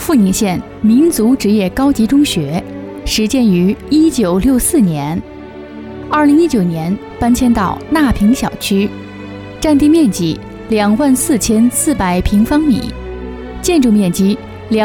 阜宁县民族职业高级中学，始建于1964年，2019年搬迁到纳平小区，占地面积24400平方米，建筑面积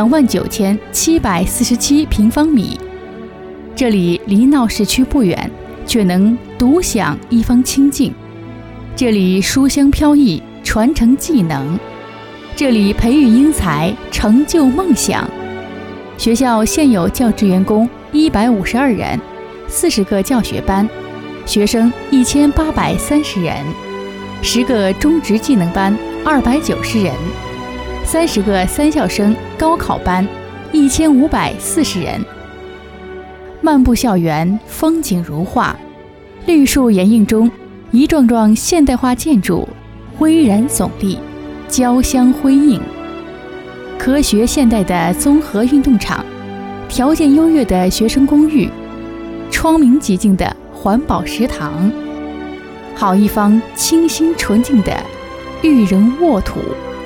29747平方米。这里离闹市区不远，却能独享一方清静。这里书香飘逸，传承技能。这里培育英才，成就梦想。学校现有教职员工152人，40个教学班，学生1830人，10个中职技能班290人，30个三校生高考班1540人。漫步校园，风景如画，绿树掩映中，一幢幢现代化建筑巍然耸立，交相辉映。科学现代的综合运动场，条件优越的学生公寓，窗明几净的环保食堂，好一方清新纯净的育人沃土。